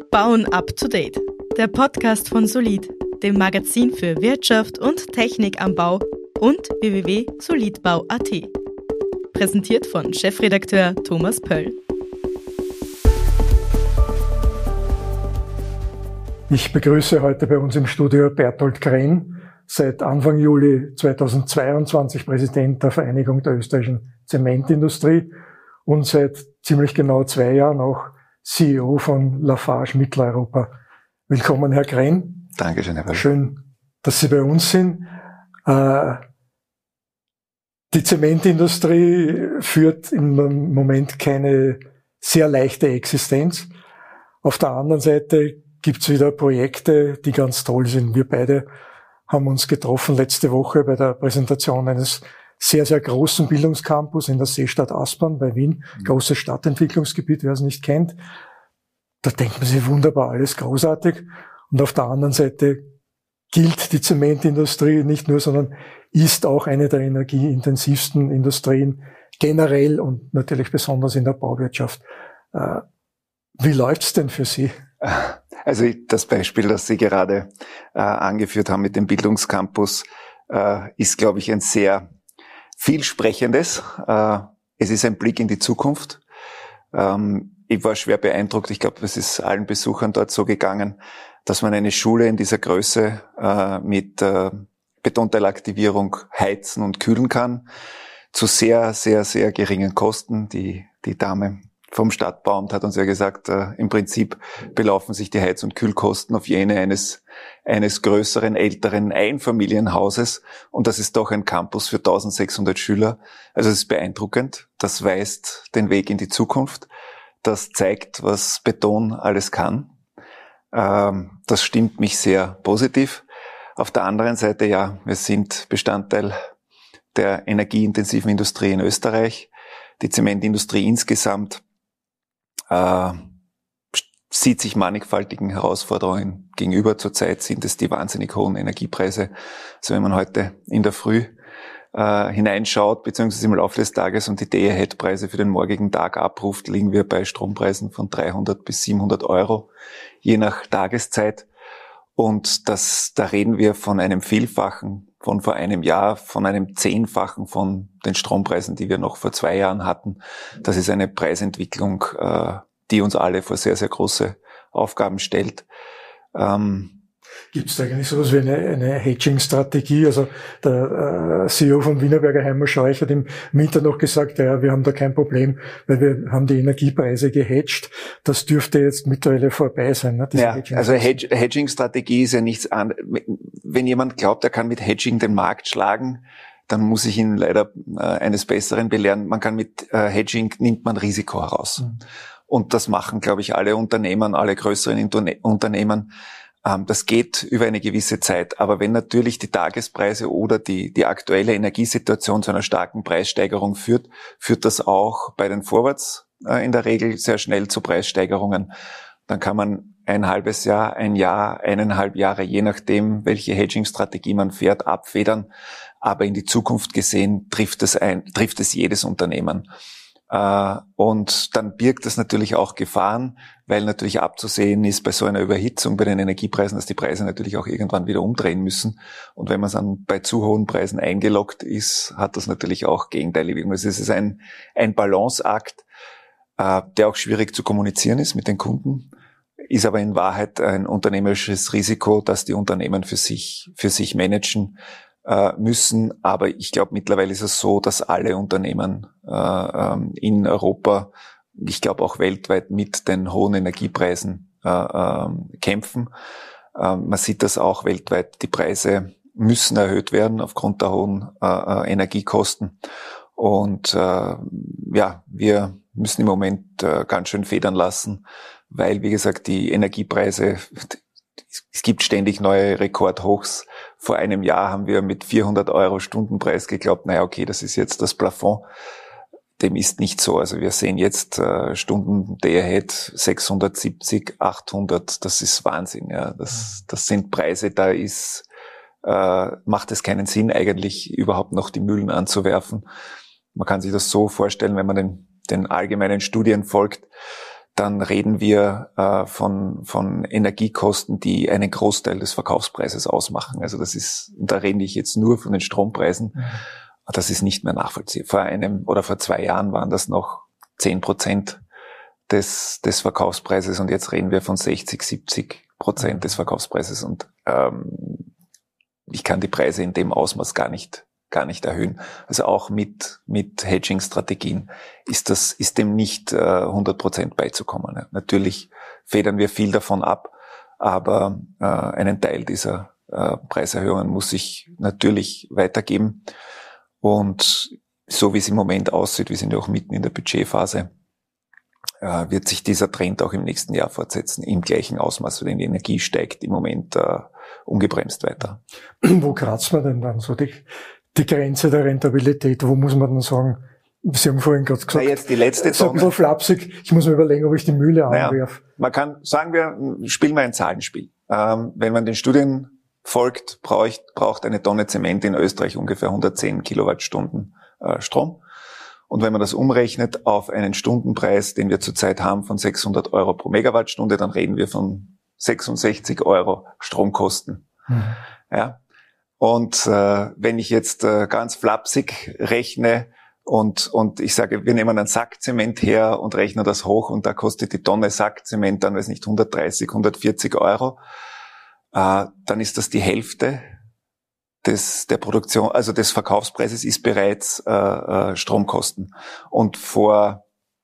Bauen up to date. Der Podcast von Solid, dem Magazin für Wirtschaft und Technik am Bau und www.solidbau.at. Präsentiert von Chefredakteur Thomas Pöll. Ich begrüße heute bei uns im Studio Bertolt Krenn, seit Anfang Juli 2022 Präsident der Vereinigung der österreichischen Zementindustrie und seit ziemlich genau 2 Jahren auch CEO von Lafarge Mitteleuropa. Willkommen, Herr Krenn. Dankeschön, Herr Pöll. Schön, dass Sie bei uns sind. Die Zementindustrie führt im Moment keine sehr leichte Existenz. Auf der anderen Seite gibt's wieder Projekte, die ganz toll sind. Wir beide haben uns getroffen letzte Woche bei der Präsentation eines sehr, sehr großen Bildungscampus in der Seestadt Aspern bei Wien. Großes Stadtentwicklungsgebiet, wer es nicht kennt. Da denkt man sich wunderbar, alles großartig. Und auf der anderen Seite gilt die Zementindustrie nicht nur, sondern ist auch eine der energieintensivsten Industrien generell und natürlich besonders in der Bauwirtschaft. Wie läuft's denn für Sie? Also das Beispiel, das Sie gerade angeführt haben mit dem Bildungscampus, ist, glaube ich, ein sehr vielsprechendes. Es ist ein Blick in die Zukunft. Ich war schwer beeindruckt. Ich glaube, es ist allen Besuchern dort so gegangen, dass man eine Schule in dieser Größe mit Betonteilaktivierung heizen und kühlen kann, zu sehr, sehr, sehr geringen Kosten. Die Dame vom Stadtbauamt hat uns ja gesagt, im Prinzip belaufen sich die Heiz- und Kühlkosten auf jene eines größeren, älteren Einfamilienhauses. Und das ist doch ein Campus für 1600 Schüler. Also es ist beeindruckend. Das weist den Weg in die Zukunft. Das zeigt, was Beton alles kann. Das stimmt mich sehr positiv. Auf der anderen Seite, ja, wir sind Bestandteil der energieintensiven Industrie in Österreich. Die Zementindustrie insgesamt sieht sich mannigfaltigen Herausforderungen gegenüber. Zurzeit sind es die wahnsinnig hohen Energiepreise. Also wenn man heute in der Früh hineinschaut, beziehungsweise im Laufe des Tages und die Day-Ahead-Preise für den morgigen Tag abruft, liegen wir bei Strompreisen von 300 bis 700 Euro, je nach Tageszeit. Und da reden wir von einem Vielfachen von vor einem Jahr, von einem Zehnfachen von den Strompreisen, die wir noch vor 2 Jahren hatten. Das ist eine Preisentwicklung, die uns alle vor sehr, sehr große Aufgaben stellt. Gibt es da eigentlich sowas wie eine Hedging-Strategie? Also der CEO von Wienerberger Heim Scheuch hat im Winter noch gesagt, ja, wir haben da kein Problem, weil wir haben die Energiepreise gehedged. Das dürfte jetzt mittlerweile vorbei sein. Ne? Ja, also Hedging-Strategie ist ja nichts anderes. Wenn jemand glaubt, er kann mit Hedging den Markt schlagen, dann muss ich ihn leider eines Besseren belehren. Man kann mit Hedging, nimmt man Risiko heraus. Und das machen, glaube ich, alle Unternehmen, alle größeren Unternehmen. Das geht über eine gewisse Zeit. Aber wenn natürlich die Tagespreise oder die aktuelle Energiesituation zu einer starken Preissteigerung führt das auch bei den Forwards in der Regel sehr schnell zu Preissteigerungen. Dann kann man ein halbes Jahr, ein Jahr, 1,5 Jahre, je nachdem, welche Hedging-Strategie man fährt, abfedern. Aber in die Zukunft gesehen trifft es jedes Unternehmen. Und dann birgt es natürlich auch Gefahren, weil natürlich abzusehen ist bei so einer Überhitzung bei den Energiepreisen, dass die Preise natürlich auch irgendwann wieder umdrehen müssen. Und wenn man dann bei zu hohen Preisen eingeloggt ist, hat das natürlich auch gegenteilige Wirkungen. Also es ist ein Balanceakt, der auch schwierig zu kommunizieren ist mit den Kunden, ist aber in Wahrheit ein unternehmerisches Risiko, das die Unternehmen für sich managen müssen. Aber ich glaube, mittlerweile ist es so, dass alle Unternehmen in Europa, ich glaube auch weltweit, mit den hohen Energiepreisen kämpfen. Man sieht das auch weltweit. Die Preise müssen erhöht werden aufgrund der hohen Energiekosten. Und ja, wir müssen im Moment ganz schön federn lassen, weil, wie gesagt, die Energiepreise, es gibt ständig neue Rekordhochs. Vor einem Jahr haben wir mit 400 Euro Stundenpreis geglaubt, naja, okay, das ist jetzt das Plafond. Dem ist nicht so. Also wir sehen jetzt Stunden Day-Ahead 670, 800. Das ist Wahnsinn. Ja, das sind Preise. Da macht es keinen Sinn, eigentlich überhaupt noch die Mühlen anzuwerfen. Man kann sich das so vorstellen, wenn man den allgemeinen Studien folgt, dann reden wir von Energiekosten, die einen Großteil des Verkaufspreises ausmachen. Also da rede ich jetzt nur von den Strompreisen. Das ist nicht mehr nachvollziehbar. Vor 2 Jahren waren das noch 10% des Verkaufspreises und jetzt reden wir von 60-70% des Verkaufspreises und ich kann die Preise in dem Ausmaß gar nicht erhöhen. Also auch mit Hedging-Strategien ist dem nicht 100% beizukommen. Ja. Natürlich federn wir viel davon ab, aber einen Teil dieser Preiserhöhungen muss ich natürlich weitergeben. Und so wie es im Moment aussieht, wir sind ja auch mitten in der Budgetphase, wird sich dieser Trend auch im nächsten Jahr fortsetzen, im gleichen Ausmaß, denn die Energie steigt im Moment ungebremst weiter. Wo kratzt man denn dann so die Grenze der Rentabilität? Wo muss man dann sagen, Sie haben vorhin gerade gesagt, jetzt die letzte so ein bisschen flapsig, ich muss mir überlegen, ob ich die Mühle anwerfe. Man kann sagen, spielen wir ein Zahlenspiel. Wenn man den Studien folgt, braucht eine Tonne Zement in Österreich ungefähr 110 Kilowattstunden Strom. Und wenn man das umrechnet auf einen Stundenpreis, den wir zurzeit haben von 600 Euro pro Megawattstunde, dann reden wir von 66 Euro Stromkosten. Ja. Und wenn ich jetzt ganz flapsig rechne und ich sage, wir nehmen einen Sack Zement her und rechnen das hoch und da kostet die Tonne Sack Zement dann, weiß nicht, 130, 140 Euro, dann ist das die Hälfte der Produktion, also des Verkaufspreises ist bereits Stromkosten. Und vor,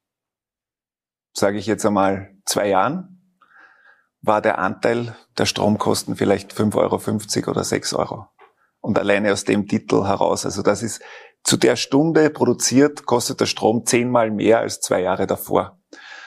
sage ich jetzt einmal, 2 Jahren war der Anteil der Stromkosten vielleicht 5,50 Euro oder 6 Euro. Und alleine aus dem Titel heraus, also das ist zu der Stunde produziert, kostet der Strom 10-mal mehr als 2 Jahre davor.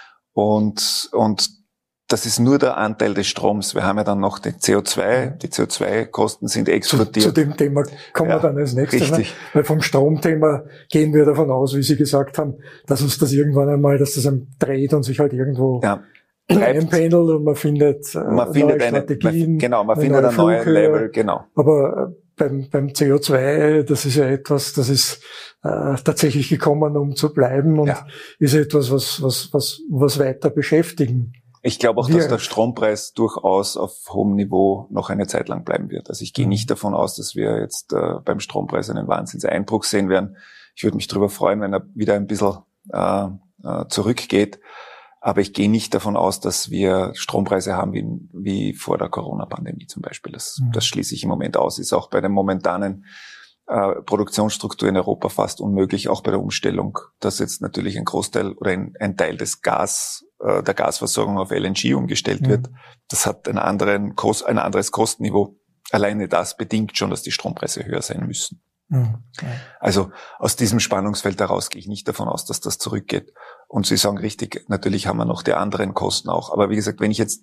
Und das ist nur der Anteil des Stroms. Wir haben ja dann noch den CO2. Die CO2-Kosten sind explodiert. Zu dem Thema kommen wir dann als nächstes. Richtig. Weil vom Stromthema gehen wir davon aus, wie Sie gesagt haben, dass uns das irgendwann einmal, dass das dreht und sich halt irgendwo einpendelt und man findet neue Strategien. Man findet ein neues Level, genau. Aber beim CO2, das ist ja etwas, das ist tatsächlich gekommen, um zu bleiben und ist etwas, was weiter beschäftigen. Ich glaube auch, dass der Strompreis durchaus auf hohem Niveau noch eine Zeit lang bleiben wird. Also ich gehe nicht davon aus, dass wir jetzt beim Strompreis einen Wahnsinnseinbruch sehen werden. Ich würde mich darüber freuen, wenn er wieder ein bisschen zurückgeht. Aber ich gehe nicht davon aus, dass wir Strompreise haben wie vor der Corona-Pandemie zum Beispiel. Das schließe ich im Moment aus. Ist auch bei der momentanen Produktionsstruktur in Europa fast unmöglich, auch bei der Umstellung, dass jetzt natürlich ein Großteil oder ein Teil des der Gasversorgung auf LNG umgestellt wird. Das hat ein anderes Kostenniveau. Alleine das bedingt schon, dass die Strompreise höher sein müssen. Also aus diesem Spannungsfeld heraus gehe ich nicht davon aus, dass das zurückgeht. Und Sie sagen richtig, natürlich haben wir noch die anderen Kosten auch. Aber wie gesagt, wenn ich jetzt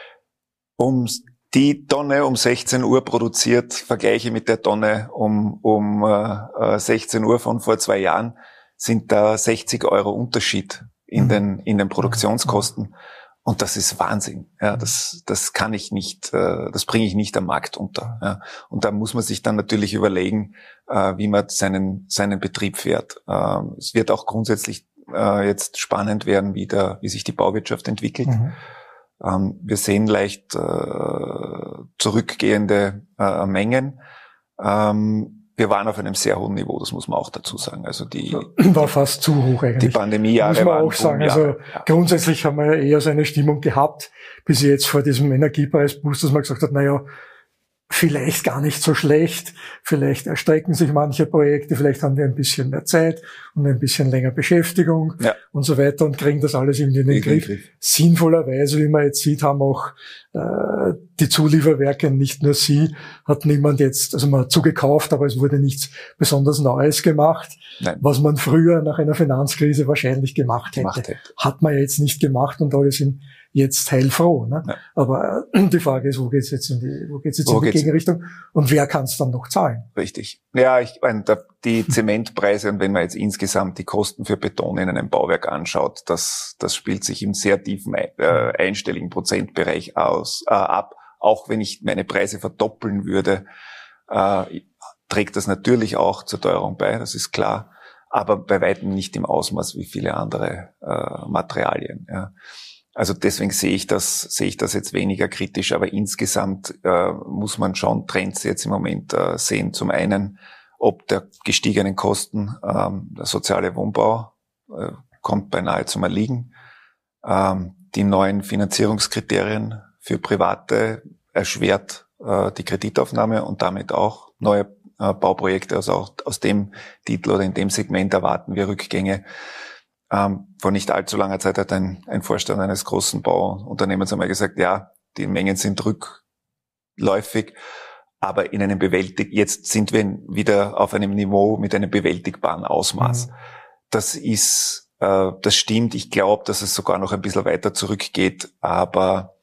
die Tonne um 16 Uhr produziert, vergleiche mit der Tonne um 16 Uhr von vor 2 Jahren, sind da 60 Euro Unterschied in den Produktionskosten. Und das ist Wahnsinn. Ja, das kann ich nicht, das bringe ich nicht am Markt unter. Ja. Und da muss man sich dann natürlich überlegen, wie man seinen Betrieb fährt. Es wird auch grundsätzlich jetzt spannend werden, wie sich die Bauwirtschaft entwickelt. Wir sehen leicht zurückgehende Mengen. Wir waren auf einem sehr hohen Niveau, das muss man auch dazu sagen. Also war fast zu hoch eigentlich. Die Pandemiejahre muss man auch sagen. Also grundsätzlich haben wir ja eher so eine Stimmung gehabt, bis jetzt vor diesem Energiepreisboost, dass man gesagt hat, naja, vielleicht gar nicht so schlecht, vielleicht erstrecken sich manche Projekte, vielleicht haben wir ein bisschen mehr Zeit und ein bisschen länger Beschäftigung und so weiter und kriegen das alles irgendwie in den Griff. Sinnvollerweise, wie man jetzt sieht, haben auch die Zulieferwerke, nicht nur Sie, hat niemand jetzt, also man hat zugekauft, aber es wurde nichts besonders Neues gemacht, was man früher nach einer Finanzkrise wahrscheinlich gemacht hätte. Hat man jetzt nicht gemacht und alle sind jetzt heilfroh. Ne? Ja. Aber die Frage ist, wo geht's jetzt in die Gegenrichtung und wer kann es dann noch zahlen? Richtig. Ja, ich meine, die Zementpreise und wenn man jetzt insgesamt die Kosten für Beton in einem Bauwerk anschaut, das spielt sich im sehr tiefen einstelligen Prozentbereich ab. Auch wenn ich meine Preise verdoppeln würde, trägt das natürlich auch zur Teuerung bei, das ist klar, aber bei weitem nicht im Ausmaß wie viele andere Materialien. Ja. Also deswegen sehe ich das jetzt weniger kritisch, aber insgesamt muss man schon Trends jetzt im Moment sehen. Zum einen, ob der gestiegenen Kosten, der soziale Wohnbau kommt beinahe zum Erliegen. Die neuen Finanzierungskriterien für Private erschwert die Kreditaufnahme und damit auch neue Bauprojekte. Also auch aus dem Titel oder in dem Segment erwarten wir Rückgänge. Vor nicht allzu langer Zeit hat ein Vorstand eines großen Bauunternehmens einmal gesagt, ja, die Mengen sind rückläufig, aber in einem jetzt sind wir wieder auf einem Niveau mit einem bewältigbaren Ausmaß. Das stimmt. Ich glaube, dass es sogar noch ein bisschen weiter zurückgeht, aber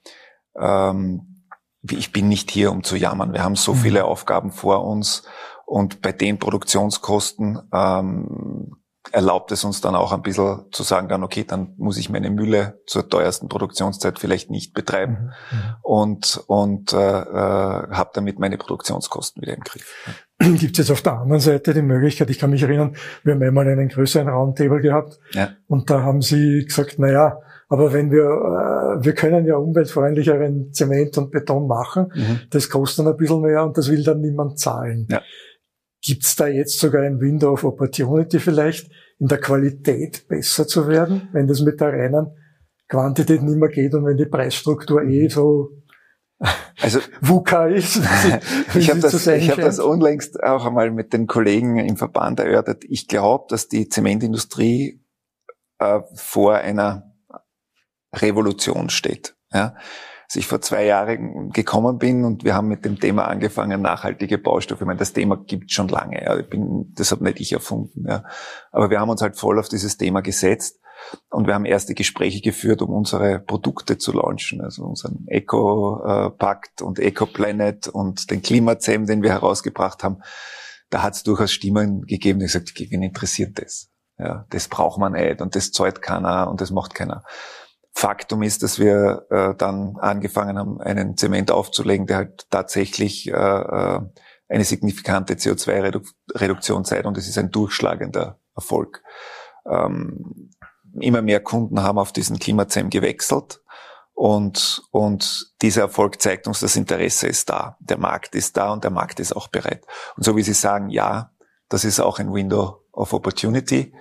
ich bin nicht hier, um zu jammern. Wir haben so viele Aufgaben vor uns und bei den Produktionskosten erlaubt es uns dann auch ein bisschen zu sagen, dann okay, dann muss ich meine Mühle zur teuersten Produktionszeit vielleicht nicht betreiben und habe damit meine Produktionskosten wieder im Griff. Gibt es jetzt auf der anderen Seite die Möglichkeit, ich kann mich erinnern, wir haben einmal einen größeren Roundtable gehabt und da haben Sie gesagt, aber wenn wir können ja umweltfreundlicheren Zement und Beton machen, das kostet dann ein bisschen mehr und das will dann niemand zahlen. Ja. Gibt's da jetzt sogar ein Window of Opportunity vielleicht, in der Qualität besser zu werden, wenn das mit der reinen Quantität nicht mehr geht und wenn die Preisstruktur so VUCA ist? Ich habe das unlängst auch einmal mit den Kollegen im Verband erörtert. Ich glaube, dass die Zementindustrie vor einer Revolution steht. Ja? Als ich vor 2 Jahren gekommen bin und wir haben mit dem Thema angefangen, nachhaltige Baustoffe. Ich meine, das Thema gibt schon lange. Ja. Das habe nicht ich erfunden. Ja. Aber wir haben uns halt voll auf dieses Thema gesetzt und wir haben erste Gespräche geführt, um unsere Produkte zu launchen. Also unseren Eco-Pakt und Eco-Planet und den Klimazem, den wir herausgebracht haben. Da hat es durchaus Stimmen gegeben, die gesagt haben, wen interessiert das? Ja, das braucht man nicht und das zahlt keiner und das macht keiner. Faktum ist, dass wir dann angefangen haben, einen Zement aufzulegen, der halt tatsächlich eine signifikante CO2-Reduktion zeigt und es ist ein durchschlagender Erfolg. Immer mehr Kunden haben auf diesen Klimazem gewechselt und dieser Erfolg zeigt uns, das Interesse ist da, der Markt ist da und der Markt ist auch bereit. Und so wie Sie sagen, ja, das ist auch ein Window of Opportunity.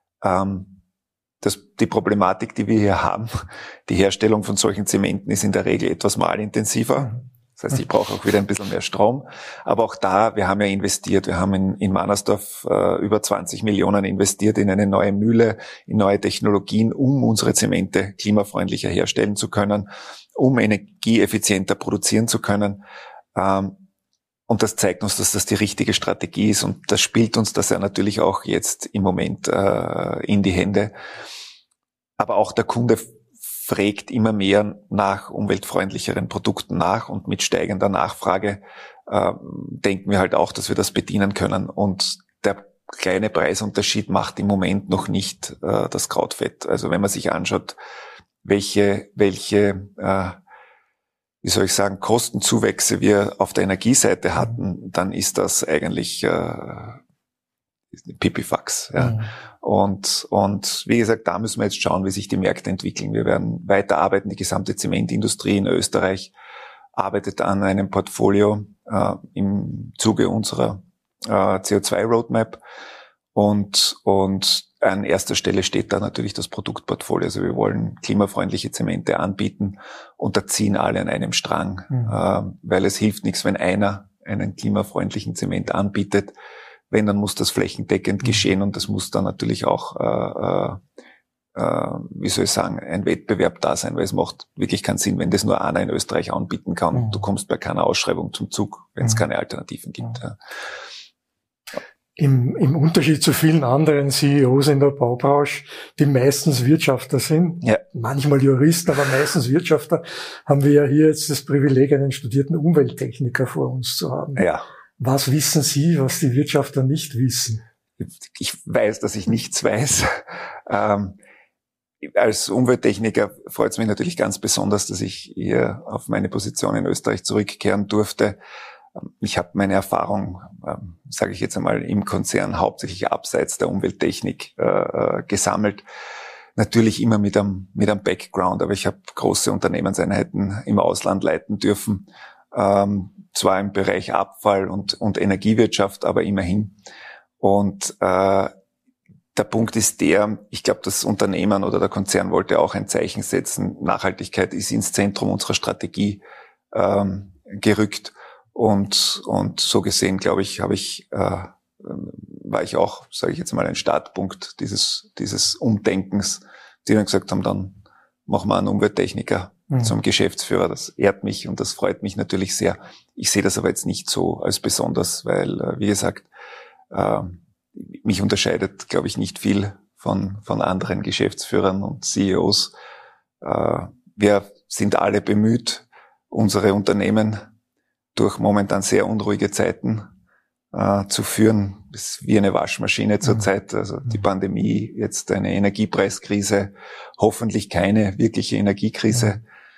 Die Problematik, die wir hier haben, die Herstellung von solchen Zementen ist in der Regel etwas malintensiver. Das heißt, ich brauche auch wieder ein bisschen mehr Strom. Aber auch da, wir haben ja investiert. Wir haben in Mannersdorf über 20 Millionen investiert in eine neue Mühle, in neue Technologien, um unsere Zemente klimafreundlicher herstellen zu können, um energieeffizienter produzieren zu können. Und das zeigt uns, dass das die richtige Strategie ist. Und das spielt uns das ja natürlich auch jetzt im Moment in die Hände. Aber auch der Kunde fragt immer mehr nach umweltfreundlicheren Produkten nach. Und mit steigender Nachfrage denken wir halt auch, dass wir das bedienen können. Und der kleine Preisunterschied macht im Moment noch nicht das Krautfett. Also wenn man sich anschaut, welche Kostenzuwächse wir auf der Energieseite hatten, dann ist das eigentlich Pipifax. Ja. Und wie gesagt, da müssen wir jetzt schauen, wie sich die Märkte entwickeln. Wir werden weiterarbeiten. Die gesamte Zementindustrie in Österreich arbeitet an einem Portfolio im Zuge unserer CO2-Roadmap. Und an erster Stelle steht da natürlich das Produktportfolio. Also wir wollen klimafreundliche Zemente anbieten und da ziehen alle an einem Strang, weil es hilft nichts, wenn einer einen klimafreundlichen Zement anbietet. Wenn, dann muss das flächendeckend geschehen und das muss dann natürlich auch, ein Wettbewerb da sein, weil es macht wirklich keinen Sinn, wenn das nur einer in Österreich anbieten kann. Du kommst bei keiner Ausschreibung zum Zug, wenn es keine Alternativen gibt. Ja. Im Unterschied zu vielen anderen CEOs in der Baubranche, die meistens Wirtschaftler sind, manchmal Juristen, aber meistens Wirtschaftler, haben wir ja hier jetzt das Privileg, einen studierten Umwelttechniker vor uns zu haben. Ja. Was wissen Sie, was die Wirtschaftler nicht wissen? Ich weiß, dass ich nichts weiß. Als Umwelttechniker freut es mich natürlich ganz besonders, dass ich hier auf meine Position in Österreich zurückkehren durfte. Ich habe meine Erfahrung, sage ich jetzt einmal, im Konzern hauptsächlich abseits der Umwelttechnik gesammelt. Natürlich immer mit einem Background, aber ich habe große Unternehmenseinheiten im Ausland leiten dürfen, zwar im Bereich Abfall und Energiewirtschaft, aber immerhin. Und der Punkt ist ich glaube, das Unternehmen oder der Konzern wollte auch ein Zeichen setzen. Nachhaltigkeit ist ins Zentrum unserer Strategie gerückt. Und so gesehen, glaube ich, war ich auch, sage ich jetzt mal, ein Startpunkt dieses Umdenkens, die dann gesagt haben, dann machen wir einen Umwelttechniker zum Geschäftsführer. Das ehrt mich und das freut mich natürlich sehr. Ich sehe das aber jetzt nicht so als besonders, weil, wie gesagt, mich unterscheidet, glaube ich, nicht viel von anderen Geschäftsführern und CEOs. Wir sind alle bemüht, unsere Unternehmen durch momentan sehr unruhige Zeiten zu führen. Das ist wie eine Waschmaschine zurzeit. Also die Pandemie, jetzt eine Energiepreiskrise, hoffentlich keine wirkliche Energiekrise.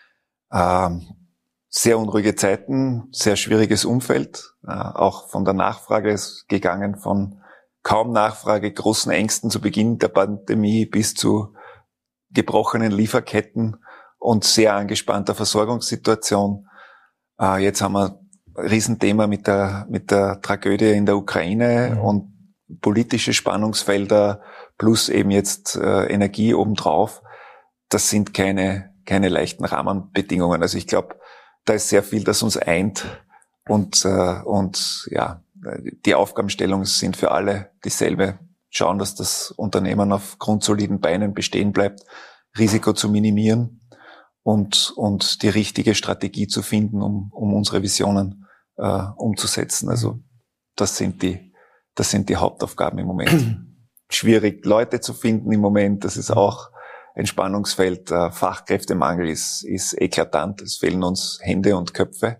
Sehr unruhige Zeiten, sehr schwieriges Umfeld. Auch von der Nachfrage ist gegangen von kaum Nachfrage, großen Ängsten zu Beginn der Pandemie bis zu gebrochenen Lieferketten und sehr angespannter Versorgungssituation. Jetzt haben wir ein Riesenthema mit der Tragödie in der Ukraine und politische Spannungsfelder plus eben jetzt Energie obendrauf. Das sind keine leichten Rahmenbedingungen. Also ich glaube, da ist sehr viel, das uns eint und ja, die Aufgabenstellungen sind für alle dieselbe. Schauen, dass das Unternehmen auf grundsoliden Beinen bestehen bleibt, Risiko zu minimieren und die richtige Strategie zu finden, um unsere Visionen umzusetzen. Also das sind die Hauptaufgaben im Moment. Schwierig, Leute zu finden im Moment, das ist auch ein Spannungsfeld. Fachkräftemangel ist eklatant, es fehlen uns Hände und Köpfe.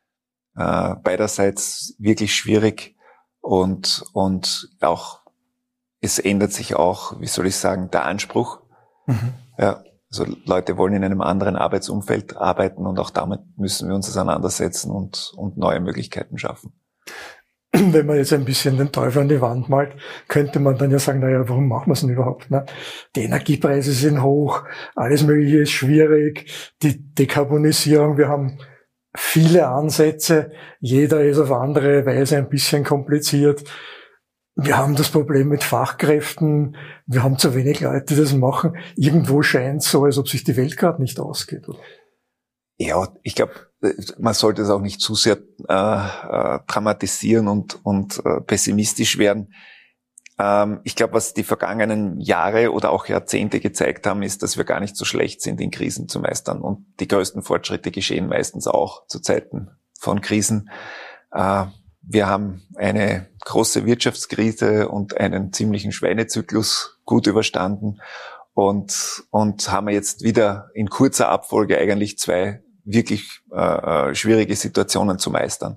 Beiderseits wirklich schwierig und auch, es ändert sich auch, wie soll ich sagen, der Anspruch. Ja, also Leute wollen in einem anderen Arbeitsumfeld arbeiten und auch damit müssen wir uns auseinandersetzen und neue Möglichkeiten schaffen. Wenn man jetzt ein bisschen den Teufel an die Wand malt, könnte man dann ja sagen, naja, warum machen wir es denn überhaupt? Ne? Die Energiepreise sind hoch, alles Mögliche ist schwierig, die Dekarbonisierung, wir haben viele Ansätze, jeder ist auf andere Weise ein bisschen kompliziert. Wir haben das Problem mit Fachkräften, wir haben zu wenig Leute, die das machen. Irgendwo scheint es so, als ob sich die Welt gerade nicht ausgeht. Oder? Ja, ich glaube, man sollte es auch nicht zu sehr dramatisieren und pessimistisch werden. Ich glaube, was die vergangenen Jahre oder auch Jahrzehnte gezeigt haben, ist, dass wir gar nicht so schlecht sind, in Krisen zu meistern. Und die größten Fortschritte geschehen meistens auch zu Zeiten von Krisen. Wir haben eine große Wirtschaftskrise und einen ziemlichen Schweinezyklus gut überstanden und haben jetzt wieder in kurzer Abfolge eigentlich zwei wirklich schwierige Situationen zu meistern.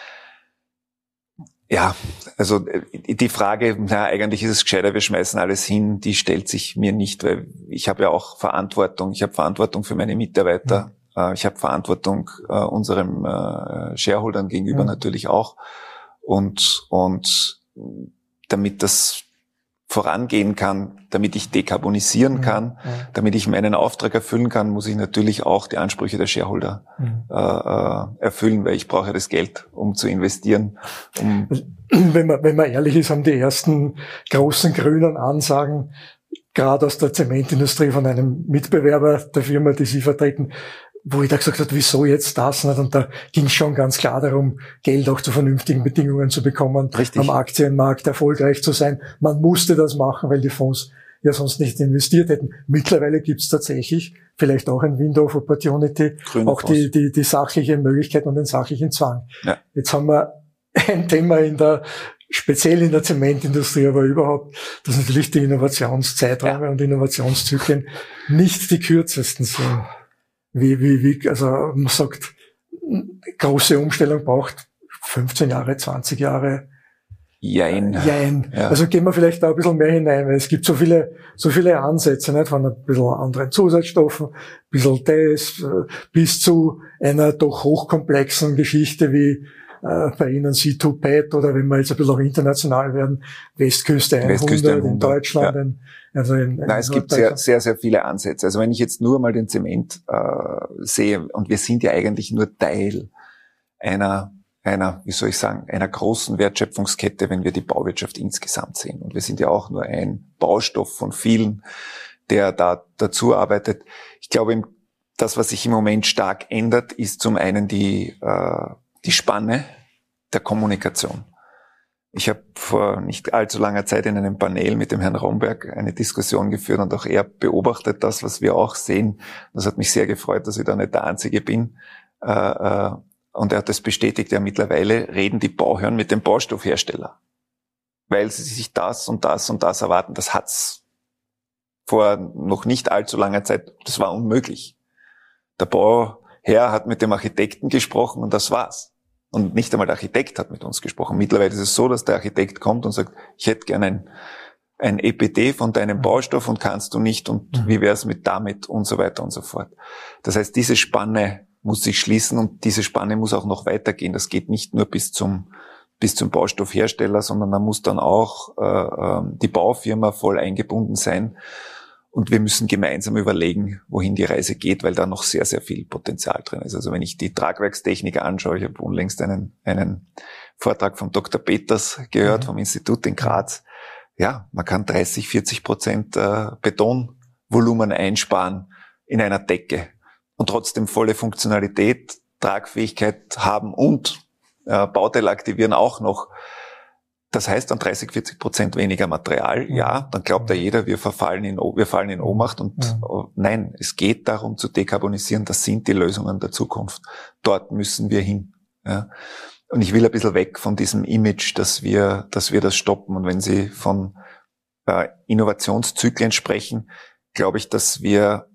Ja, also die Frage, eigentlich ist es gescheiter, wir schmeißen alles hin, die stellt sich mir nicht, weil ich habe ja auch Verantwortung. Ich habe Verantwortung für meine Mitarbeiter. Ich habe Verantwortung unserem Shareholdern gegenüber natürlich auch. Und damit das vorangehen kann, damit ich dekarbonisieren kann, damit ich meinen Auftrag erfüllen kann, muss ich natürlich auch die Ansprüche der Shareholder erfüllen, weil ich brauche das Geld, um zu investieren. Wenn man ehrlich ist, haben die ersten großen grünen Ansagen, gerade aus der Zementindustrie von einem Mitbewerber der Firma, die Sie vertreten, wo ich da gesagt habe, wieso jetzt das nicht? Und da ging es schon ganz klar darum, Geld auch zu vernünftigen Bedingungen zu bekommen, richtig, am Aktienmarkt erfolgreich zu sein. Man musste das machen, weil die Fonds ja sonst nicht investiert hätten. Mittlerweile gibt es tatsächlich vielleicht auch ein Window of Opportunity, Grüne auch die sachliche Möglichkeit und den sachlichen Zwang. Ja. Jetzt haben wir ein Thema speziell in der Zementindustrie, aber überhaupt, dass natürlich die Innovationszeiträume und Innovationszyklen nicht die kürzesten sind. Also man sagt, große Umstellung braucht 15 Jahre, 20 Jahre. Jein. Ja. Also gehen wir vielleicht da ein bisschen mehr hinein, weil es gibt so viele Ansätze, nicht, von ein bisschen anderen Zusatzstoffen, ein bisschen das, bis zu einer doch hochkomplexen Geschichte wie bei Ihnen C2PAT oder wenn wir jetzt ein bisschen auch international werden, Westküste 100 in Deutschland, Also es gibt sehr, sehr, sehr viele Ansätze. Also wenn ich jetzt nur mal den Zement sehe, und wir sind ja eigentlich nur Teil einer, wie soll ich sagen, einer großen Wertschöpfungskette, wenn wir die Bauwirtschaft insgesamt sehen. Und wir sind ja auch nur ein Baustoff von vielen, der da dazu arbeitet. Ich glaube, das, was sich im Moment stark ändert, ist zum einen die Spanne der Kommunikation. Ich habe vor nicht allzu langer Zeit in einem Panel mit dem Herrn Romberg eine Diskussion geführt und auch er beobachtet das, was wir auch sehen. Das hat mich sehr gefreut, dass ich da nicht der Einzige bin. Und er hat das bestätigt, ja, mittlerweile reden die Bauherren mit dem Baustoffhersteller, weil sie sich das und das und das erwarten. Das hat's vor noch nicht allzu langer Zeit, das war unmöglich. Der Bauherr hat mit dem Architekten gesprochen und das war's. Und nicht einmal der Architekt hat mit uns gesprochen. Mittlerweile ist es so, dass der Architekt kommt und sagt, ich hätte gerne ein EPD von deinem Baustoff und kannst du nicht und wie wär's mit damit und so weiter und so fort. Das heißt, diese Spanne muss sich schließen und diese Spanne muss auch noch weitergehen. Das geht nicht nur bis zum Baustoffhersteller, sondern da muss dann auch die Baufirma voll eingebunden sein. Und wir müssen gemeinsam überlegen, wohin die Reise geht, weil da noch sehr, sehr viel Potenzial drin ist. Also wenn ich die Tragwerkstechnik anschaue, ich habe unlängst einen Vortrag von Dr. Peters gehört, vom Institut in Graz. Ja, man kann 30-40% Betonvolumen einsparen in einer Decke und trotzdem volle Funktionalität, Tragfähigkeit haben und Bauteil aktivieren auch noch. Das heißt dann 30-40% weniger Material. Ja, dann glaubt ja jeder, wir fallen in Ohnmacht. Und nein, es geht darum zu dekarbonisieren. Das sind die Lösungen der Zukunft. Dort müssen wir hin. Ja. Und ich will ein bisschen weg von diesem Image, dass wir das stoppen. Und wenn Sie von Innovationszyklen sprechen, glaube ich, dass wir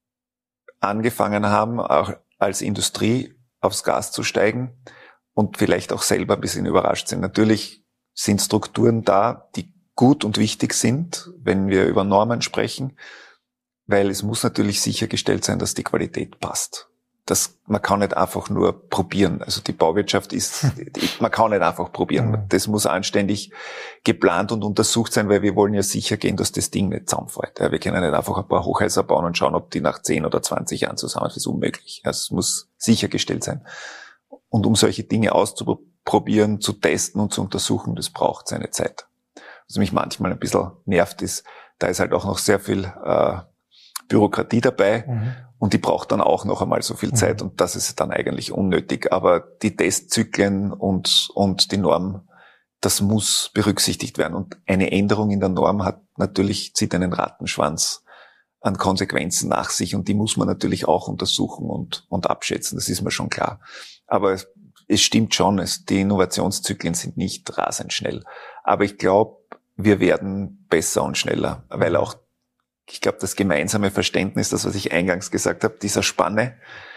angefangen haben, auch als Industrie aufs Gas zu steigen und vielleicht auch selber ein bisschen überrascht sind. Natürlich sind Strukturen da, die gut und wichtig sind, wenn wir über Normen sprechen, weil es muss natürlich sichergestellt sein, dass die Qualität passt. Man kann nicht einfach nur probieren. Also die Bauwirtschaft man kann nicht einfach probieren. Das muss anständig geplant und untersucht sein, weil wir wollen ja sicher gehen, dass das Ding nicht zusammenfällt. Wir können nicht einfach ein paar Hochhäuser bauen und schauen, ob die nach 10 oder 20 Jahren zusammenfallen. Das ist unmöglich. Es muss sichergestellt sein. Und um solche Dinge auszuprobieren, zu testen und zu untersuchen, das braucht seine Zeit. Was mich manchmal ein bisschen nervt ist, da ist halt auch noch sehr viel Bürokratie dabei und die braucht dann auch noch einmal so viel Zeit und das ist dann eigentlich unnötig. Aber die Testzyklen und die Norm, das muss berücksichtigt werden. Und eine Änderung in der Norm zieht einen Rattenschwanz an Konsequenzen nach sich und die muss man natürlich auch untersuchen und abschätzen, das ist mir schon klar. Aber es stimmt schon, die Innovationszyklen sind nicht rasend schnell. Aber ich glaube, wir werden besser und schneller, weil auch, ich glaube, das gemeinsame Verständnis, das, was ich eingangs gesagt habe, dieser Spanne,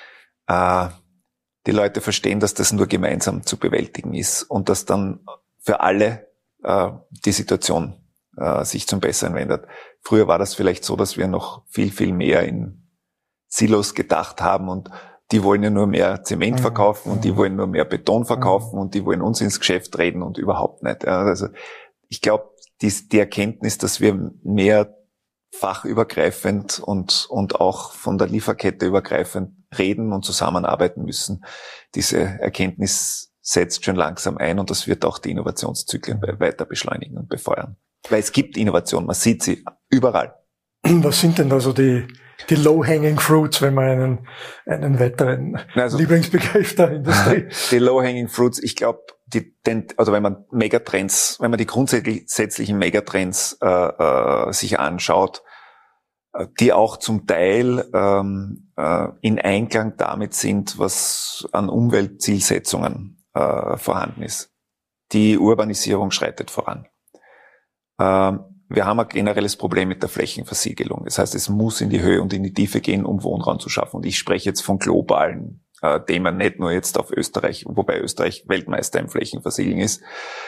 die Leute verstehen, dass das nur gemeinsam zu bewältigen ist und dass dann für alle die Situation sich zum Besseren wendet. Früher war das vielleicht so, dass wir noch viel, viel mehr in Silos gedacht haben und die wollen ja nur mehr Zement verkaufen und die wollen nur mehr Beton verkaufen und die wollen uns ins Geschäft reden und überhaupt nicht. Also ich glaube, die Erkenntnis, dass wir mehr fachübergreifend und auch von der Lieferkette übergreifend reden und zusammenarbeiten müssen, diese Erkenntnis setzt schon langsam ein und das wird auch die Innovationszyklen weiter beschleunigen und befeuern. Weil es gibt Innovation, man sieht sie überall. Was sind denn also die low-hanging fruits, wenn man einen weiteren Lieblingsbegriff der Industrie? Die low-hanging fruits, ich glaube, wenn man die grundsätzlichen Megatrends sich anschaut, die auch zum Teil in Einklang damit sind, was an Umweltzielsetzungen vorhanden ist. Die Urbanisierung schreitet voran. Wir haben ein generelles Problem mit der Flächenversiegelung. Das heißt, es muss in die Höhe und in die Tiefe gehen, um Wohnraum zu schaffen. Und ich spreche jetzt von globalen Themen, nicht nur jetzt auf Österreich, wobei Österreich Weltmeister im Flächenversiegeln ist.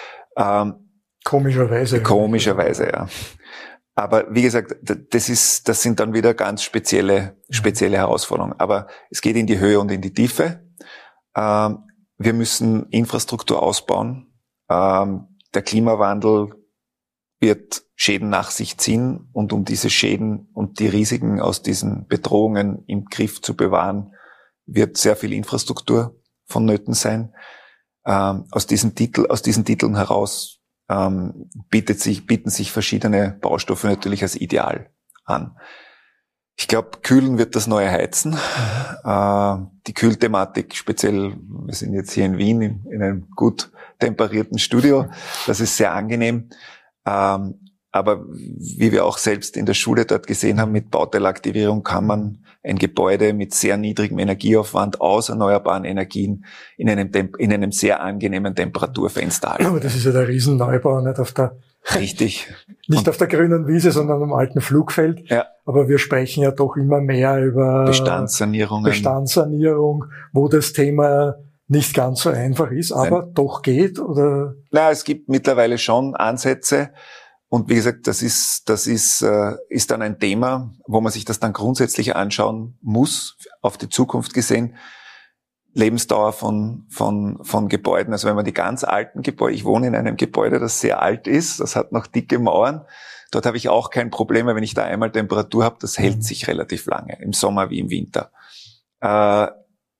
Komischerweise, ja. Aber wie gesagt, das sind dann wieder ganz spezielle Herausforderungen. Aber es geht in die Höhe und in die Tiefe. Wir müssen Infrastruktur ausbauen. Der Klimawandel wird Schäden nach sich ziehen, und um diese Schäden und die Risiken aus diesen Bedrohungen im Griff zu bewahren, wird sehr viel Infrastruktur vonnöten sein. Aus diesen Titeln heraus bieten sich verschiedene Baustoffe natürlich als Ideal an. Ich glaube, Kühlen wird das neue Heizen. Die Kühlthematik, speziell, wir sind jetzt hier in Wien in einem gut temperierten Studio, das ist sehr angenehm. Aber wie wir auch selbst in der Schule dort gesehen haben, mit Bauteilaktivierung kann man ein Gebäude mit sehr niedrigem Energieaufwand aus erneuerbaren Energien in einem sehr angenehmen Temperaturfenster halten. Aber das ist ja der Riesenneubau, nicht auf der Richtig. Nicht auf der grünen Wiese, sondern am alten Flugfeld. Ja. Aber wir sprechen ja doch immer mehr über Bestandssanierung, wo das Thema nicht ganz so einfach ist, aber doch geht, oder? Na, es gibt mittlerweile schon Ansätze. Und wie gesagt, das ist dann ein Thema, wo man sich das dann grundsätzlich anschauen muss, auf die Zukunft gesehen. Lebensdauer von Gebäuden. Also wenn man die ganz alten Gebäude, ich wohne in einem Gebäude, das sehr alt ist, das hat noch dicke Mauern. Dort habe ich auch kein Problem, wenn ich da einmal Temperatur habe, das hält sich relativ lange, im Sommer wie im Winter. Wir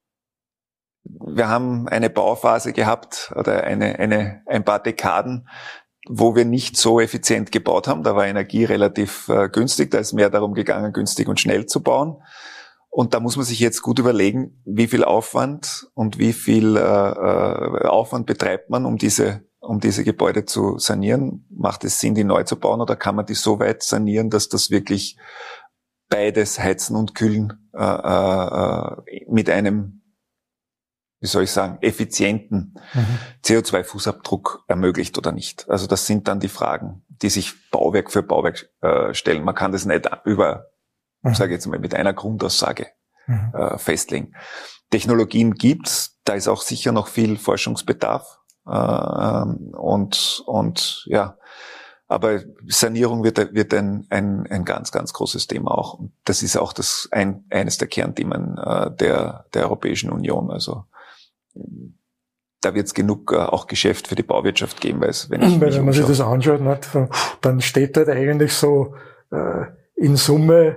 haben eine Bauphase gehabt, oder ein paar Dekaden, wo wir nicht so effizient gebaut haben. Da war Energie relativ günstig, da ist mehr darum gegangen, günstig und schnell zu bauen. Und da muss man sich jetzt gut überlegen, wie viel Aufwand und wie viel Aufwand betreibt man, um diese Gebäude zu sanieren. Macht es Sinn, die neu zu bauen, oder kann man die so weit sanieren, dass das wirklich beides, Heizen und Kühlen, mit einem, wie soll ich sagen, effizienten CO2-Fußabdruck ermöglicht oder nicht? Also das sind dann die Fragen, die sich Bauwerk für Bauwerk stellen. Man kann das nicht sage jetzt mal, mit einer Grundaussage festlegen. Technologien gibt's, da ist auch sicher noch viel Forschungsbedarf. Und ja, aber Sanierung wird ein ganz, ganz großes Thema auch. Und das ist auch eines der Kernthemen der Europäischen Union. Also da wird es genug auch Geschäft für die Bauwirtschaft geben, weil wenn man sich das anschaut, nicht, dann steht dort eigentlich so in Summe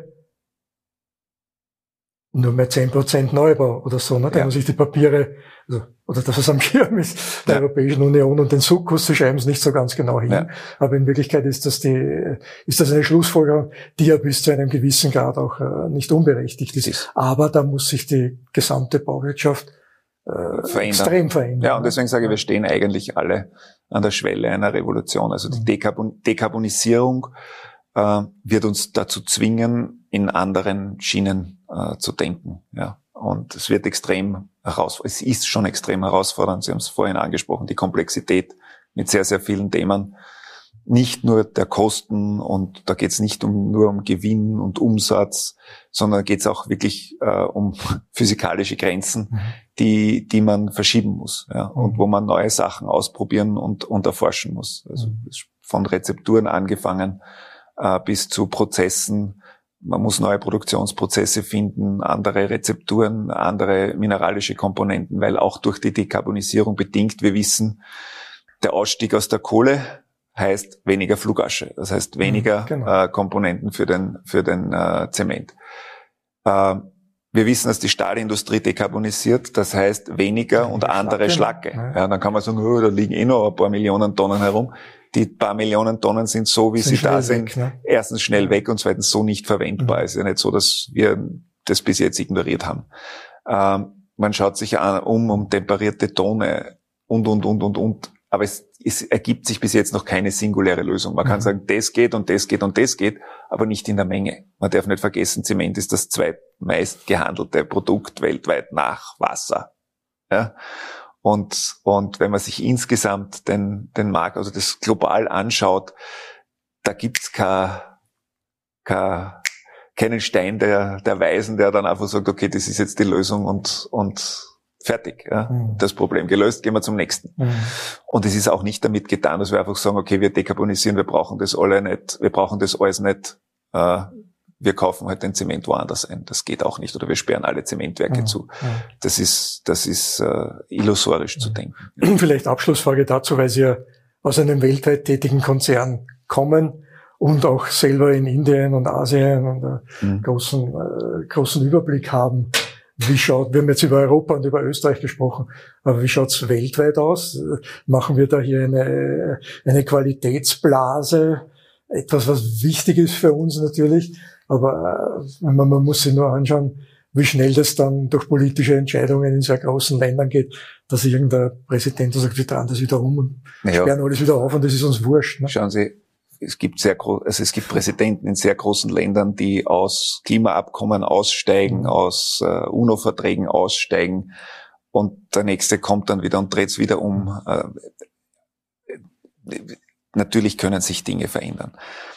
nur mehr 10% Neubau oder so, ne? Wenn man sich die Papiere, oder das, was am Schirm ist, der Europäischen Union und den Sukkus, sie schreiben es nicht so ganz genau hin. Ja. Aber in Wirklichkeit ist das eine Schlussfolgerung, die ja bis zu einem gewissen Grad auch nicht unberechtigt ist. Aber da muss sich die gesamte Bauwirtschaft extrem verändern. Ja, und deswegen sage ich, wir stehen eigentlich alle an der Schwelle einer Revolution. Also die Dekarbonisierung wird uns dazu zwingen, in anderen Schienen zu denken. Ja. Und es wird es ist schon extrem herausfordernd. Sie haben es vorhin angesprochen, die Komplexität mit sehr, sehr vielen Themen. Nicht nur der Kosten, und da geht es nicht nur um Gewinn und Umsatz, sondern geht es auch wirklich um physikalische Grenzen, die man verschieben muss, ja, und wo man neue Sachen ausprobieren und erforschen muss. Also von Rezepturen angefangen bis zu Prozessen. Man muss neue Produktionsprozesse finden, andere Rezepturen, andere mineralische Komponenten, weil auch durch die Dekarbonisierung bedingt, wir wissen, der Ausstieg aus der Kohle heißt weniger Flugasche, das heißt weniger Komponenten für den Zement. Wir wissen, dass die Stahlindustrie dekarbonisiert, das heißt weniger und andere Schlacke. Ja, dann kann man sagen, da liegen noch ein paar Millionen Tonnen herum. Die paar Millionen Tonnen sind so, wie sie da sind, erstens schnell weg und zweitens so nicht verwendbar. Es ist ja nicht so, dass wir das bis jetzt ignoriert haben. Man schaut sich um temperierte Tone und. Aber es ergibt sich bis jetzt noch keine singuläre Lösung. Man kann sagen, das geht und das geht und das geht, aber nicht in der Menge. Man darf nicht vergessen, Zement ist das zweitmeist gehandelte Produkt weltweit nach Wasser. Ja? Und wenn man sich insgesamt den Markt, also das global anschaut, da gibt's keinen Stein der Weisen, der dann einfach sagt, okay, das ist jetzt die Lösung und fertig. Ja? Das Problem gelöst, gehen wir zum nächsten. Und es ist auch nicht damit getan, dass wir einfach sagen, okay, wir dekarbonisieren, wir brauchen das alles nicht, wir kaufen halt den Zement woanders ein. Das geht auch nicht. Oder wir sperren alle Zementwerke zu. Das ist illusorisch zu denken. Vielleicht Abschlussfrage dazu, weil Sie ja aus einem weltweit tätigen Konzern kommen und auch selber in Indien und Asien und großen Überblick haben. Wir haben jetzt über Europa und über Österreich gesprochen, aber wie schaut's weltweit aus? Machen wir da hier eine Qualitätsblase? Etwas, was wichtig ist für uns natürlich, aber man muss sich nur anschauen, wie schnell das dann durch politische Entscheidungen in sehr großen Ländern geht, dass irgendein Präsident sagt, wir drehen das wieder um und sperren alles wieder auf und das ist uns wurscht. Ne? Schauen Sie, es gibt Präsidenten in sehr großen Ländern, die aus Klimaabkommen aussteigen, aus UNO-Verträgen aussteigen und der nächste kommt dann wieder und dreht es wieder um. Natürlich können sich Dinge verändern.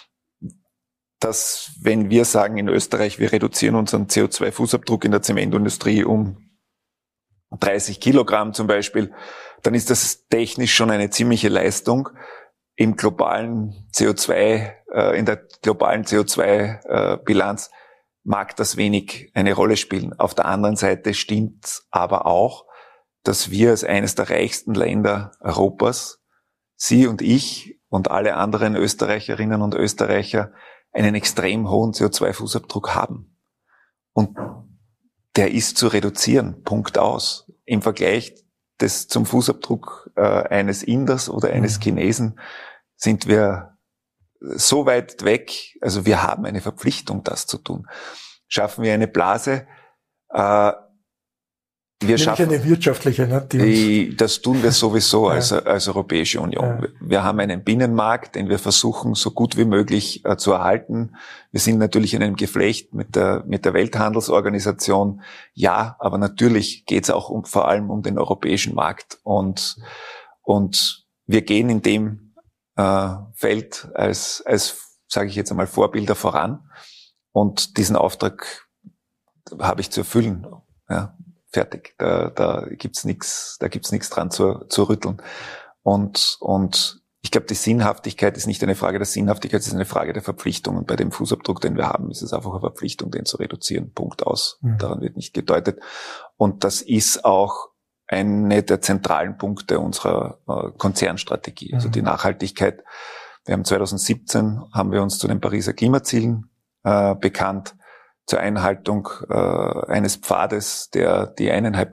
Dass, wenn wir sagen in Österreich, wir reduzieren unseren CO2-Fußabdruck in der Zementindustrie um 30 Kilogramm zum Beispiel, dann ist das technisch schon eine ziemliche Leistung. Im globalen in der globalen CO2-Bilanz mag das wenig eine Rolle spielen. Auf der anderen Seite stimmt aber auch, dass wir als eines der reichsten Länder Europas, Sie und ich und alle anderen Österreicherinnen und Österreicher, einen extrem hohen CO2-Fußabdruck haben. Und der ist zu reduzieren, Punkt aus. Im Vergleich zum Fußabdruck eines Inders oder eines Chinesen sind wir so weit weg, also wir haben eine Verpflichtung, das zu tun. Schaffen wir eine Blase, wir schaffen eine wirtschaftliche, ne? Das tun wir sowieso als Europäische Union. Ja. Wir haben einen Binnenmarkt, den wir versuchen, so gut wie möglich zu erhalten. Wir sind natürlich in einem Geflecht mit der Welthandelsorganisation. Ja, aber natürlich geht es auch vor allem um den europäischen Markt. Und wir gehen in dem Feld als sage ich jetzt einmal, Vorbilder voran. Und diesen Auftrag habe ich zu erfüllen. Ja. Fertig. Da gibt's nichts dran zu rütteln. Und ich glaube, die Sinnhaftigkeit ist nicht eine Frage der Sinnhaftigkeit, es ist eine Frage der Verpflichtung. Und bei dem Fußabdruck, den wir haben, ist es einfach eine Verpflichtung, den zu reduzieren. Punkt aus. Daran wird nicht gedeutet. Und das ist auch eine der zentralen Punkte unserer Konzernstrategie. Also die Nachhaltigkeit. Wir haben 2017 haben wir uns zu den Pariser Klimazielen bekannt, zur Einhaltung eines Pfades, der die 1,5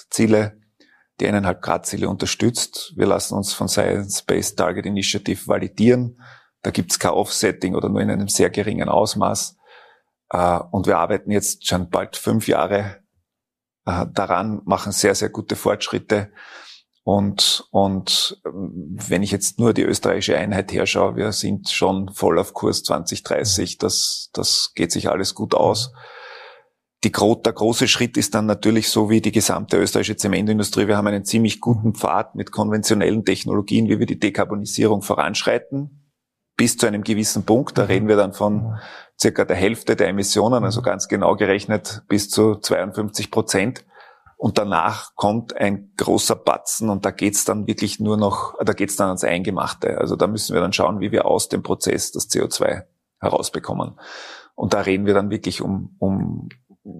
Grad Ziele unterstützt. Wir lassen uns von Science-Based Target Initiative validieren. Da gibt's kein Offsetting oder nur in einem sehr geringen Ausmaß. Und wir arbeiten jetzt schon bald 5 Jahre daran, machen sehr, sehr gute Fortschritte. Und wenn ich jetzt nur die österreichische Einheit herschaue, wir sind schon voll auf Kurs 2030. Das geht sich alles gut aus. Der große Schritt ist dann natürlich so wie die gesamte österreichische Zementindustrie. Wir haben einen ziemlich guten Pfad mit konventionellen Technologien, wie wir die Dekarbonisierung voranschreiten. Bis zu einem gewissen Punkt. Da reden wir dann von circa der Hälfte der Emissionen, also ganz genau gerechnet bis zu 52%. Und danach kommt ein großer Batzen und da geht's dann wirklich da geht's dann ans Eingemachte. Also da müssen wir dann schauen, wie wir aus dem Prozess das CO2 herausbekommen. Und da reden wir dann wirklich um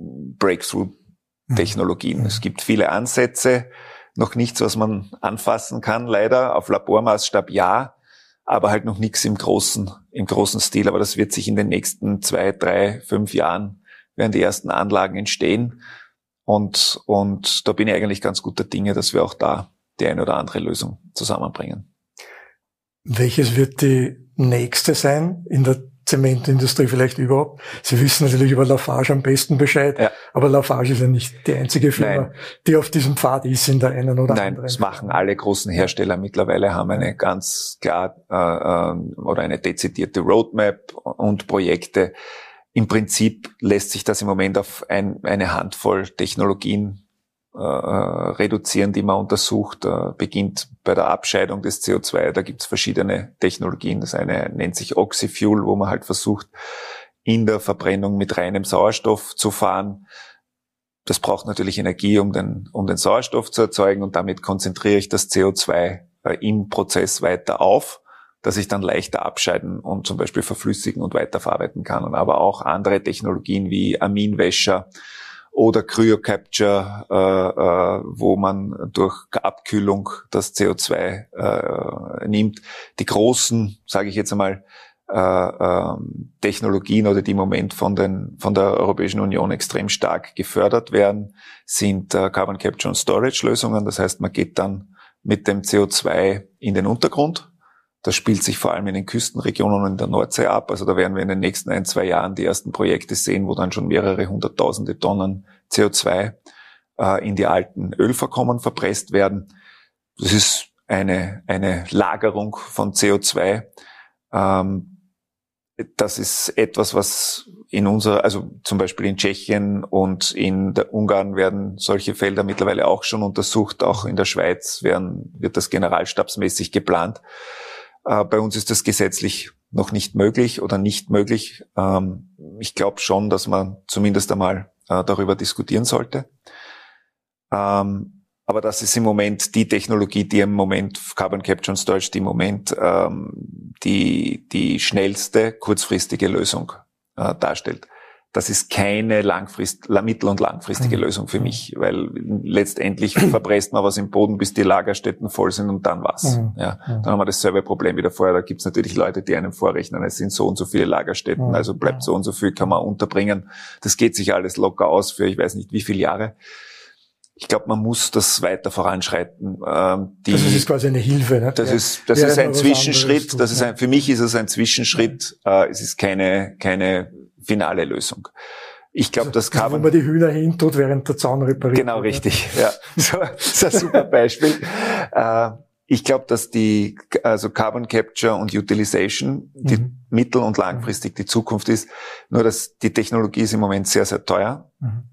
Breakthrough-Technologien. Es gibt viele Ansätze, noch nichts, was man anfassen kann, leider. Auf Labormaßstab ja, aber halt noch nichts im großen Stil. Aber das wird sich in den nächsten 2, 3, 5 Jahren werden die ersten Anlagen entstehen. Und da bin ich eigentlich ganz guter Dinge, dass wir auch da die eine oder andere Lösung zusammenbringen. Welches wird die nächste sein in der Zementindustrie vielleicht überhaupt? Sie wissen natürlich über Lafarge am besten Bescheid, ja. Aber Lafarge ist ja nicht die einzige Firma, die auf diesem Pfad ist in der einen oder anderen. Nein, das machen alle großen Hersteller mittlerweile, haben eine ganz klar oder eine dezidierte Roadmap und Projekte. Im Prinzip lässt sich das im Moment auf eine Handvoll Technologien reduzieren, die man untersucht. Beginnt bei der Abscheidung des CO2. Da gibt's verschiedene Technologien. Das eine nennt sich Oxyfuel, wo man halt versucht, in der Verbrennung mit reinem Sauerstoff zu fahren. Das braucht natürlich Energie, um den Sauerstoff zu erzeugen, und damit konzentriere ich das CO2 im Prozess weiter auf, dass ich dann leichter abscheiden und zum Beispiel verflüssigen und weiterverarbeiten kann. Und aber auch andere Technologien wie Aminwäscher oder Cryocapture, wo man durch Abkühlung das CO2 nimmt. Die großen, sage ich jetzt einmal, Technologien oder die im Moment von der Europäischen Union extrem stark gefördert werden, sind Carbon Capture und Storage Lösungen. Das heißt, man geht dann mit dem CO2 in den Untergrund. Das spielt sich vor allem in den Küstenregionen und in der Nordsee ab. Also da werden wir in den nächsten 1-2 Jahren die ersten Projekte sehen, wo dann schon mehrere hunderttausende Tonnen CO2 in die alten Ölvorkommen verpresst werden. Das ist eine Lagerung von CO2. Das ist etwas, was also zum Beispiel in Tschechien und in der Ungarn werden solche Felder mittlerweile auch schon untersucht. Auch in der Schweiz wird das generalstabsmäßig geplant. Bei uns ist das gesetzlich noch nicht möglich oder nicht möglich. Ich glaube schon, dass man zumindest einmal darüber diskutieren sollte. Aber das ist im Moment die Technologie, die im Moment Carbon Capture und Storage, die im Moment die schnellste kurzfristige Lösung darstellt. Das ist keine mittel- und langfristige Lösung für mich, weil letztendlich verpresst man was im Boden, bis die Lagerstätten voll sind und dann was. Ja, dann haben wir dasselbe Problem wie davor. Da gibt es natürlich Leute, die einem vorrechnen, es sind so und so viele Lagerstätten, also bleibt so und so viel, kann man unterbringen. Das geht sich alles locker aus für ich weiß nicht wie viele Jahre. Ich glaube, man muss das weiter voranschreiten. Das ist quasi eine Hilfe, ne? Das ist ein Zwischenschritt. Für mich ist es ein Zwischenschritt. Es ist keine finale Lösung. Ich glaube, das kann wo man die Hühner hintut, während der Zaun repariert. Genau, richtig. Ja, so ist ein super Beispiel. Ich glaube, dass also Carbon Capture und Utilization die mittel- und langfristig die Zukunft ist. Nur, dass die Technologie ist im Moment sehr, sehr teuer.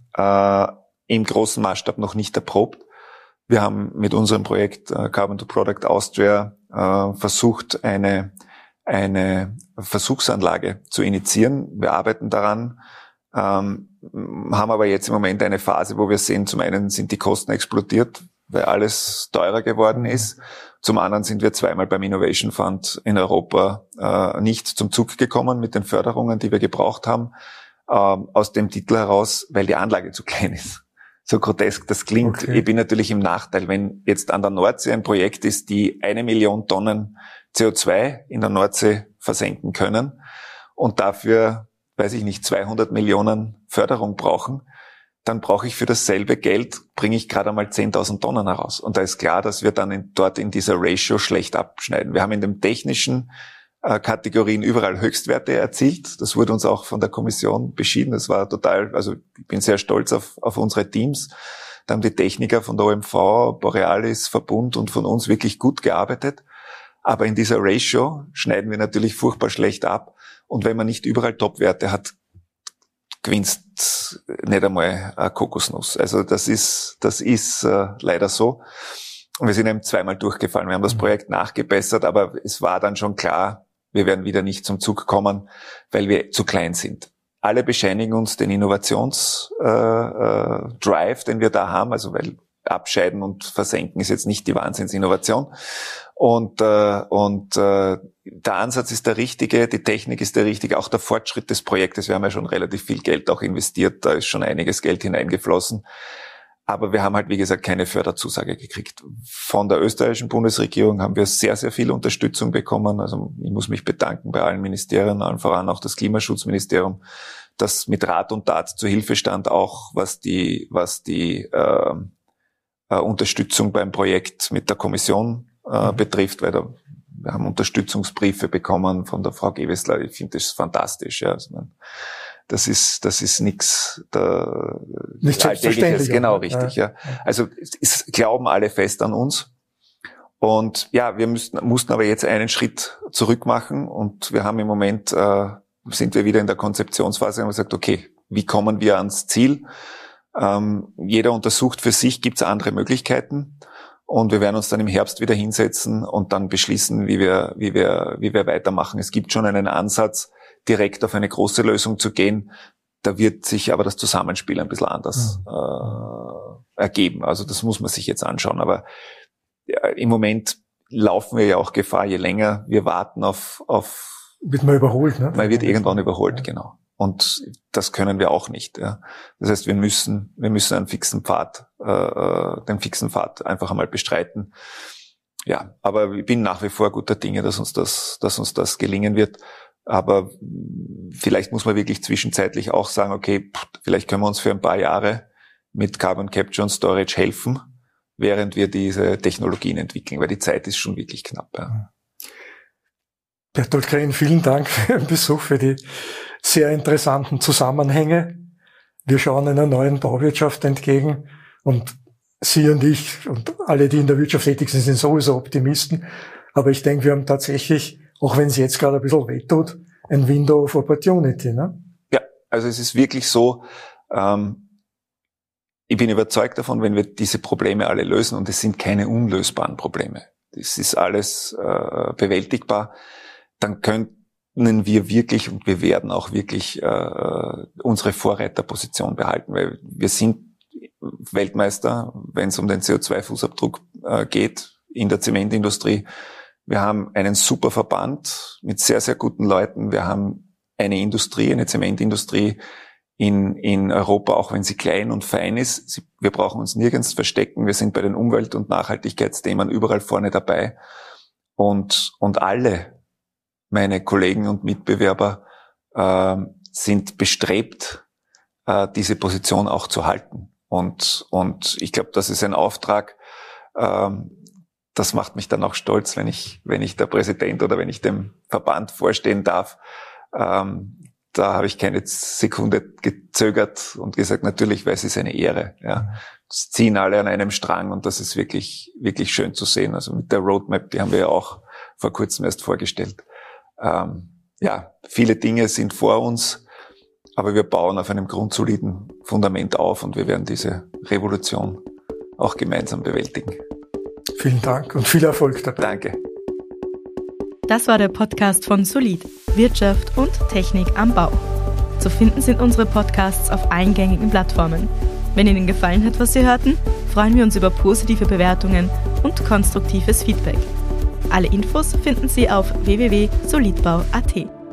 Im großen Maßstab noch nicht erprobt. Wir haben mit unserem Projekt Carbon to Product Austria versucht, eine Versuchsanlage zu initiieren. Wir arbeiten daran, haben aber jetzt im Moment eine Phase, wo wir sehen, zum einen sind die Kosten explodiert, weil alles teurer geworden ist. Zum anderen sind wir zweimal beim Innovation Fund in Europa nicht zum Zug gekommen mit den Förderungen, die wir gebraucht haben, aus dem Titel heraus, weil die Anlage zu klein ist. So grotesk das klingt. Okay. Ich bin natürlich im Nachteil, wenn jetzt an der Nordsee ein Projekt ist, die 1 Million Tonnen CO2 in der Nordsee versenken können und dafür, 200 Millionen Förderung brauchen, dann brauche ich für dasselbe Geld, bringe ich gerade einmal 10.000 Tonnen heraus. Und da ist klar, dass wir dann dort in dieser Ratio schlecht abschneiden. Wir haben in den technischen Kategorien überall Höchstwerte erzielt. Das wurde uns auch von der Kommission beschieden. Das war also ich bin sehr stolz auf unsere Teams. Da haben die Techniker von der OMV, Borealis, Verbund und von uns wirklich gut gearbeitet. Aber in dieser Ratio schneiden wir natürlich furchtbar schlecht ab. Und wenn man nicht überall Topwerte hat, gewinnst nicht einmal eine Kokosnuss. Also das ist leider so. Und wir sind eben zweimal durchgefallen. Wir haben das Projekt nachgebessert, aber es war dann schon klar, wir werden wieder nicht zum Zug kommen, weil wir zu klein sind. Alle bescheinigen uns den Innovations-Drive, den wir da haben, also weil Abscheiden und Versenken ist jetzt nicht die Wahnsinnsinnovation. Und der Ansatz ist der richtige, die Technik ist der richtige, auch der Fortschritt des Projektes. Wir haben ja schon relativ viel Geld auch investiert, da ist schon einiges Geld hineingeflossen. Aber wir haben halt, wie gesagt, keine Förderzusage gekriegt. Von der österreichischen Bundesregierung haben wir sehr, sehr viel Unterstützung bekommen. Also ich muss mich bedanken bei allen Ministerien, allen voran auch das Klimaschutzministerium, das mit Rat und Tat zur Hilfe stand, auch was die Unterstützung beim Projekt mit der Kommission betrifft, weil wir haben Unterstützungsbriefe bekommen von der Frau Gewessler. Ich finde das fantastisch. Ja. Also das ist nichts Alltägliches. Genau, richtig. Ja. Also es glauben alle fest an uns. Und ja, wir mussten aber jetzt einen Schritt zurück machen. Und wir haben im Moment, sind wir wieder in der Konzeptionsphase und haben gesagt, okay, wie kommen wir ans Ziel? Jeder untersucht für sich, gibt es andere Möglichkeiten. Und wir werden uns dann im Herbst wieder hinsetzen und dann beschließen, wie wir weitermachen. Es gibt schon einen Ansatz, direkt auf eine große Lösung zu gehen. Da wird sich aber das Zusammenspiel ein bisschen anders ergeben. Also das muss man sich jetzt anschauen. Aber ja, im Moment laufen wir ja auch Gefahr, je länger wir warten auf wird man überholt, ne? Man wird irgendwann überholt, genau. Und das können wir auch nicht. Ja. Das heißt, wir müssen einen fixen Pfad, den fixen Pfad einfach einmal bestreiten. Ja, aber ich bin nach wie vor guter Dinge, dass uns das gelingen wird. Aber vielleicht muss man wirklich zwischenzeitlich auch sagen, okay, vielleicht können wir uns für ein paar Jahre mit Carbon Capture und Storage helfen, während wir diese Technologien entwickeln, weil die Zeit ist schon wirklich knapp. Ja. Bertolt Kren, vielen Dank für den Besuch, für die sehr interessanten Zusammenhänge. Wir schauen einer neuen Bauwirtschaft entgegen und Sie und ich und alle, die in der Wirtschaft tätig sind, sind sowieso Optimisten. Aber ich denke, wir haben tatsächlich, auch wenn es jetzt gerade ein bisschen wehtut, ein Window of Opportunity. Ne? Ja, also es ist wirklich so, ich bin überzeugt davon, wenn wir diese Probleme alle lösen, und es sind keine unlösbaren Probleme, das ist alles bewältigbar, dann könnten wir wirklich und wir werden auch wirklich unsere Vorreiterposition behalten, weil wir sind Weltmeister, wenn es um den CO2-Fußabdruck geht in der Zementindustrie. Wir haben einen super Verband mit sehr, sehr guten Leuten. Wir haben eine Industrie, eine Zementindustrie in Europa, auch wenn sie klein und fein ist. Wir brauchen uns nirgends verstecken. Wir sind bei den Umwelt- und Nachhaltigkeitsthemen überall vorne dabei. Und alle meine Kollegen und Mitbewerber sind bestrebt, diese Position auch zu halten. Und ich glaube, das ist ein Auftrag, das macht mich dann auch stolz, wenn ich der Präsident oder wenn ich dem Verband vorstehen darf. Da habe ich keine Sekunde gezögert und gesagt, natürlich, weil es ist eine Ehre. Ja. Es ziehen alle an einem Strang und das ist wirklich, wirklich schön zu sehen. Also mit der Roadmap, die haben wir ja auch vor kurzem erst vorgestellt. Ja, viele Dinge sind vor uns. Aber wir bauen auf einem grundsoliden Fundament auf und wir werden diese Revolution auch gemeinsam bewältigen. Vielen Dank und viel Erfolg dabei. Danke. Das war der Podcast von Solid, Wirtschaft und Technik am Bau. Zu finden sind unsere Podcasts auf allen gängigen Plattformen. Wenn Ihnen gefallen hat, was Sie hörten, freuen wir uns über positive Bewertungen und konstruktives Feedback. Alle Infos finden Sie auf www.solidbau.at.